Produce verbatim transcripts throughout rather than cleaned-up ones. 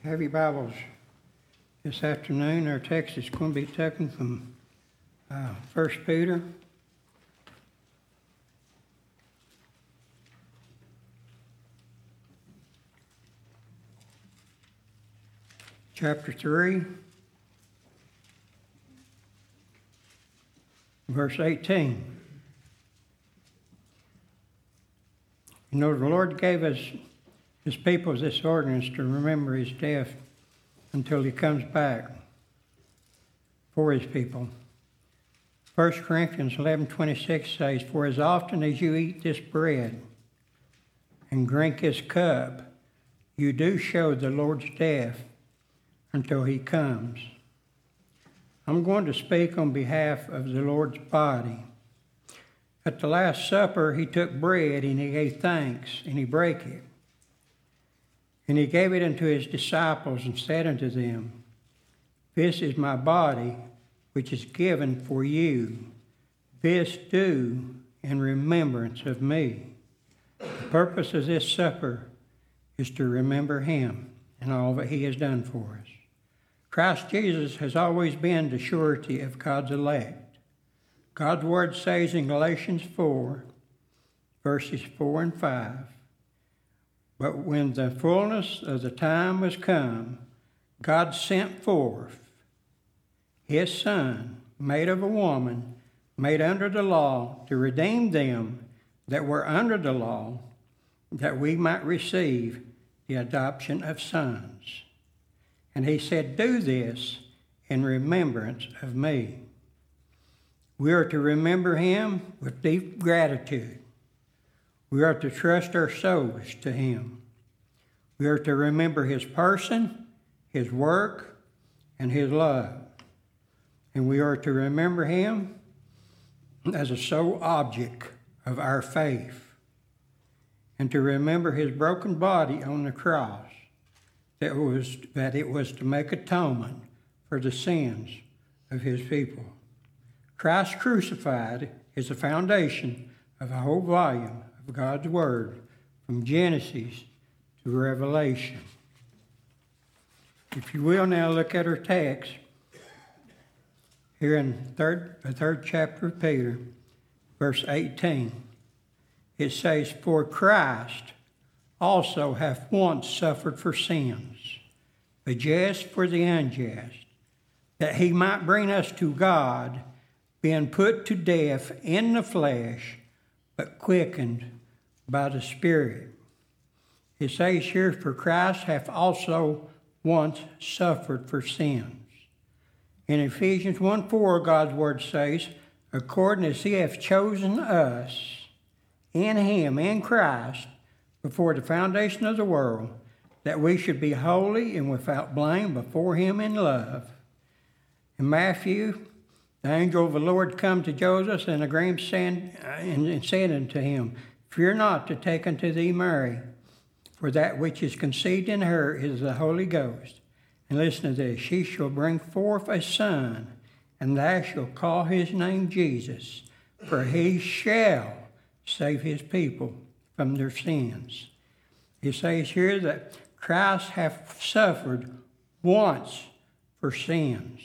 Have your Bibles this afternoon. Our text is going to be taken from uh, First Peter. Chapter three, verse eighteen. You know, the Lord gave us, His people, this ordinance to remember His death until He comes back for His people. First Corinthians eleven twenty-six says, "For as often as you eat this bread and drink His cup, you do show the Lord's death until He comes." I'm going to speak on behalf of the Lord's body. At the Last Supper, He took bread and He gave thanks, and He brake it. And He gave it unto His disciples and said unto them, "This is my body, which is given for you. This do in remembrance of me." The purpose of this supper is to remember Him and all that He has done for us. Christ Jesus has always been the surety of God's elect. God's Word says in Galatians four, verses four and five, "But when the fullness of the time was come, God sent forth His Son, made of a woman, made under the law, to redeem them that were under the law, that we might receive the adoption of sons. And He said, do this in remembrance of me." We are to remember Him with deep gratitude. We are to trust our souls to Him. We are to remember His person, His work, and His love. And we are to remember Him as a sole object of our faith. And to remember His broken body on the cross, that was that it was to make atonement for the sins of His people. Christ crucified is the foundation of a whole volume of God's Word, from Genesis to Revelation. If you will now look at our text here in third, the third chapter of Peter, verse eighteen. It says, "For Christ also hath once suffered for sins, the just for the unjust, that He might bring us to God, being put to death in the flesh, but quickened by the Spirit." It says here, "For Christ hath also once suffered for sins." In Ephesians one four, God's Word says, "According as He hath chosen us in Him, in Christ, before the foundation of the world, that we should be holy and without blame before Him in love." In Matthew, the angel of the Lord come to Joseph and a dream said, and said unto him, "Fear not to take unto thee Mary, for that which is conceived in her is the Holy Ghost. And listen to this, she shall bring forth a son, and thou shalt call his name Jesus, for he shall save his people from their sins." It says here that Christ hath suffered once for sins.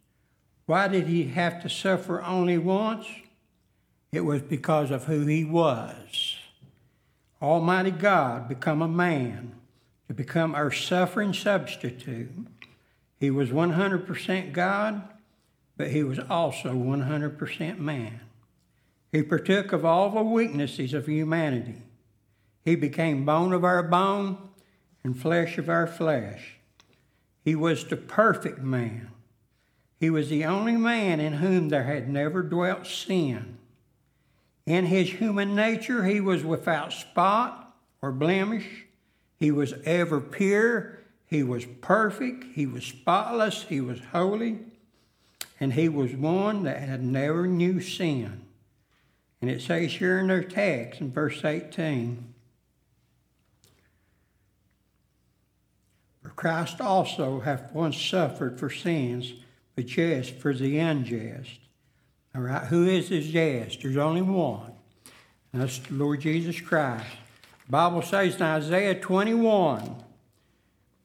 Why did He have to suffer only once? It was because of who He was. Almighty God become a man to become our suffering substitute. He was one hundred percent God, but He was also one hundred percent man. He partook of all the weaknesses of humanity. He became bone of our bone and flesh of our flesh. He was the perfect man. He was the only man in whom there had never dwelt sin. In His human nature, He was without spot or blemish. He was ever pure. He was perfect. He was spotless. He was holy. And He was one that had never knew sin. And it says here in their text in verse eighteen, "For Christ also hath once suffered for sins, the just for the unjust." All right, who is the just? There's only one. And that's the Lord Jesus Christ. The Bible says in Isaiah twenty-one,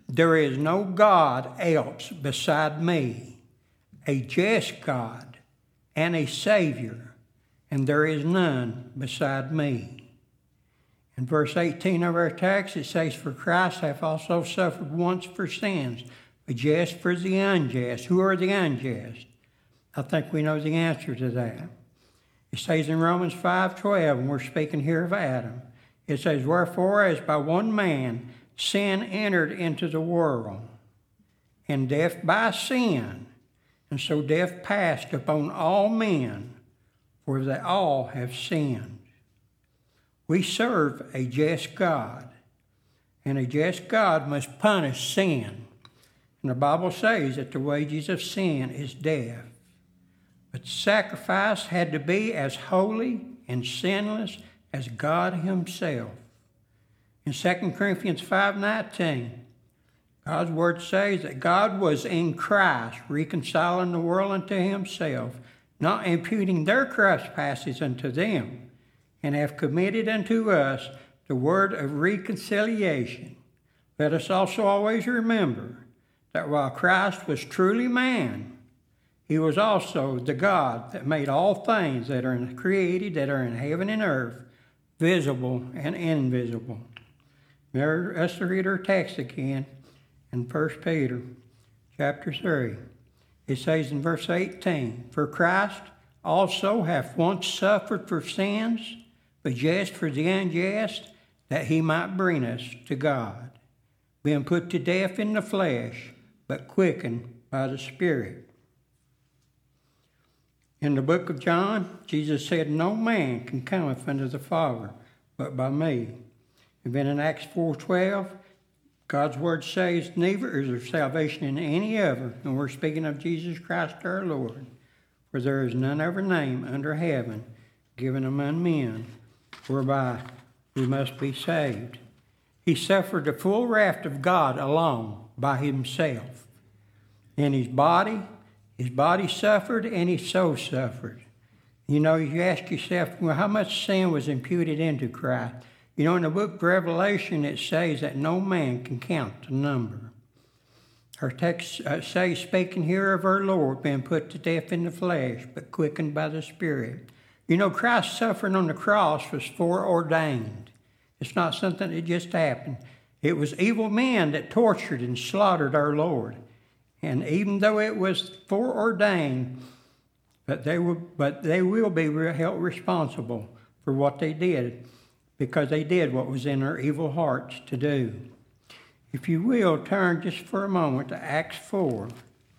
There is no God else beside me, a just God and a Savior, and there is none beside me. In verse eighteen of our text, it says, For Christ hath also suffered once for sins, the just for the unjust. Who are the unjust? I think we know the answer to that. It says in Romans five twelve, and we're speaking here of Adam, it says, Wherefore, as by one man sin entered into the world, and death by sin, and so death passed upon all men, for they all have sinned. We serve a just God, and a just God must punish sin. And the Bible says that the wages of sin is death. But the sacrifice had to be as holy and sinless as God himself. In Second Corinthians five nineteen, God's word says that God was in Christ, reconciling the world unto himself, not imputing their trespasses unto them, and have committed unto us the word of reconciliation. Let us also always remember that while Christ was truly man, he was also the God that made all things that are created, that are in heaven and earth, visible and invisible. Let's read our text again in First Peter chapter three. It says in verse eighteen, For Christ also hath once suffered for sins, the just for the unjust, that he might bring us to God, being put to death in the flesh, but quickened by the Spirit. In the book of John, Jesus said, No man can cometh unto the Father but by me. And then in Acts four twelve, God's word says, Neither is there salvation in any other, and we're speaking of Jesus Christ our Lord. For there is none other name under heaven given among men, whereby we must be saved. He suffered the full wrath of God alone by himself. In his body, his body suffered and his soul suffered. You know, you ask yourself, well, how much sin was imputed into Christ? You know, in the book of Revelation, it says that no man can count the number. Our text uh, says, speaking here of our Lord being put to death in the flesh, but quickened by the Spirit. You know, Christ's suffering on the cross was foreordained. It's not something that just happened. It was evil men that tortured and slaughtered our Lord. And even though it was foreordained, but they will, but they will be held responsible for what they did, because they did what was in their evil hearts to do. If you will, turn just for a moment to Acts four.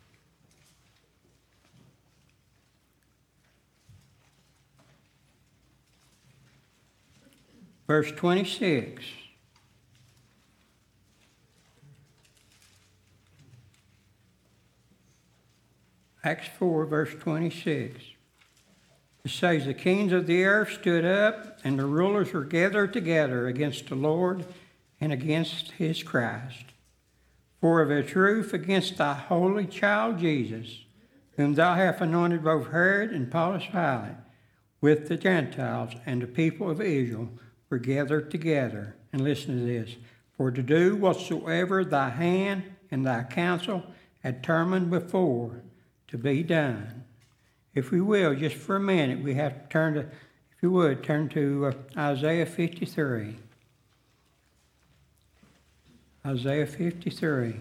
Verse twenty-six. Acts four, verse twenty-six. It says, The kings of the earth stood up, and the rulers were gathered together against the Lord and against his Christ. For of a truth against thy holy child Jesus, whom thou hast anointed both Herod and Pontius Pilate, with the Gentiles and the people of Israel, were gathered together. And listen to this. For to do whatsoever thy hand and thy counsel had determined before to be done. If we will, just for a minute, we have to turn to, if you would, turn to uh, Isaiah fifty-three. Isaiah fifty-three.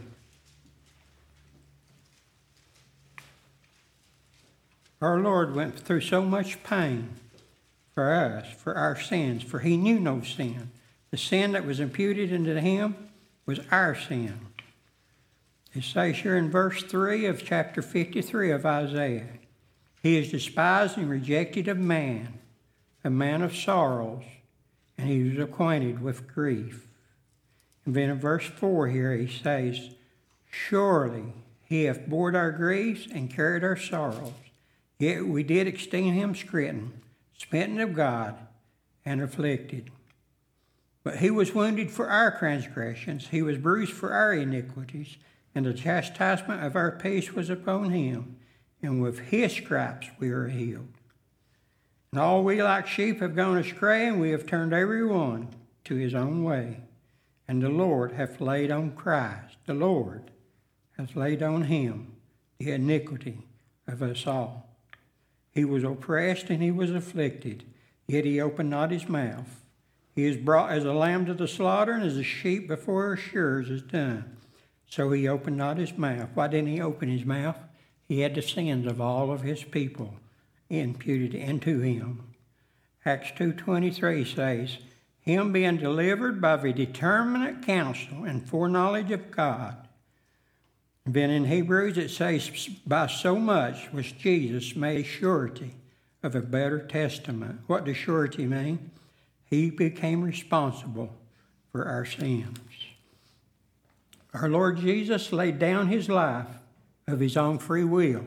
Our Lord went through so much pain for us, for our sins, for he knew no sin. The sin that was imputed into him was our sin. It says here in verse three of chapter fifty-three of Isaiah, He is despised and rejected of man, a man of sorrows, and he was acquainted with grief. And then in verse four here he says, Surely he hath borne our griefs and carried our sorrows, yet we did esteem him stricken, smitten of God, and afflicted. But he was wounded for our transgressions, he was bruised for our iniquities, and the chastisement of our peace was upon him, and with his stripes we are healed. And all we like sheep have gone astray, and we have turned every one to his own way. And the Lord hath laid on Christ, the Lord hath laid on him the iniquity of us all. He was oppressed and he was afflicted, yet he opened not his mouth. He is brought as a lamb to the slaughter, and as a sheep before her shearers is dumb. So he opened not his mouth. Why didn't he open his mouth? He had the sins of all of his people imputed into him. Acts two twenty-three says, him being delivered by the determinate counsel and foreknowledge of God. Then in Hebrews it says, by so much was Jesus made surety of a better testament. What does surety mean? He became responsible for our sins. Our Lord Jesus laid down his life of his own free will.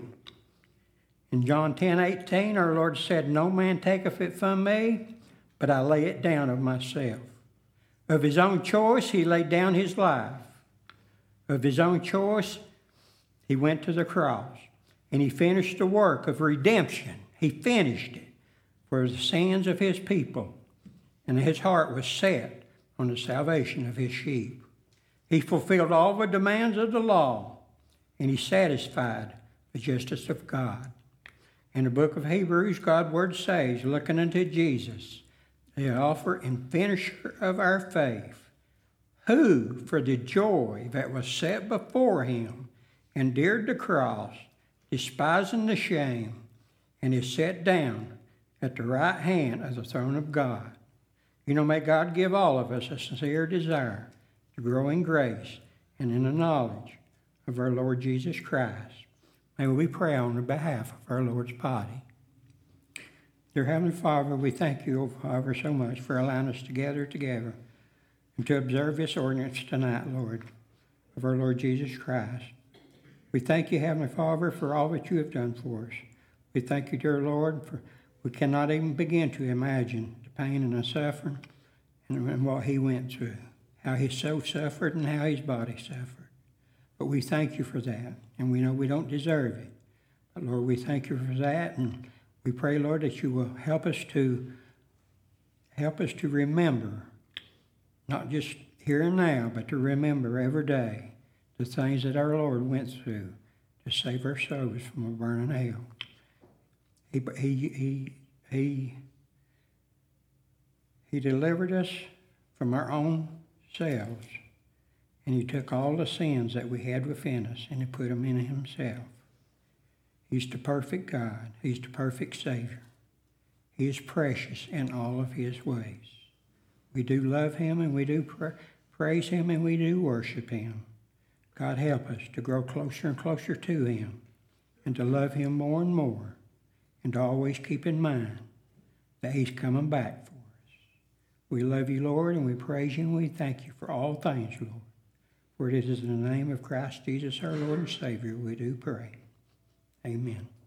In John ten eighteen, our Lord said, no man taketh it from me, but I lay it down of myself. Of his own choice, he laid down his life. Of his own choice, he went to the cross, and he finished the work of redemption. He finished it for the sins of his people, and his heart was set on the salvation of his sheep. He fulfilled all the demands of the law, and he satisfied the justice of God. In the book of Hebrews, God's word says, looking unto Jesus, the author and finisher of our faith, who, for the joy that was set before him, endured the cross, despising the shame, and is set down at the right hand of the throne of God. You know, may God give all of us a sincere desire to grow in grace and in the knowledge of our Lord Jesus Christ. May we pray on the behalf of our Lord's body. Dear Heavenly Father, we thank you, oh Father, so much for allowing us to gather together and to observe this ordinance tonight, Lord, of our Lord Jesus Christ. We thank you, Heavenly Father, for all that you have done for us. We thank you, dear Lord, for we cannot even begin to imagine the pain and the suffering and, and what he went through, how his soul suffered and how his body suffered. But we thank you for that, and we know we don't deserve it. But Lord, we thank you for that, and we pray, Lord, that you will help us to help us to remember, not just here and now, but to remember every day the things that our Lord went through to save our souls from a burning hell. He he he he he delivered us from our own selves, and he took all the sins that we had within us and he put them in himself. He's the perfect God. He's the perfect Savior. He is precious in all of his ways. We do love him and we do pra- praise him and we do worship him. God help us to grow closer and closer to him and to love him more and more and to always keep in mind that he's coming back for us. We love you, Lord, and we praise you and we thank you for all things, Lord. For it is in the name of Christ Jesus, our Lord and Savior, we do pray. Amen.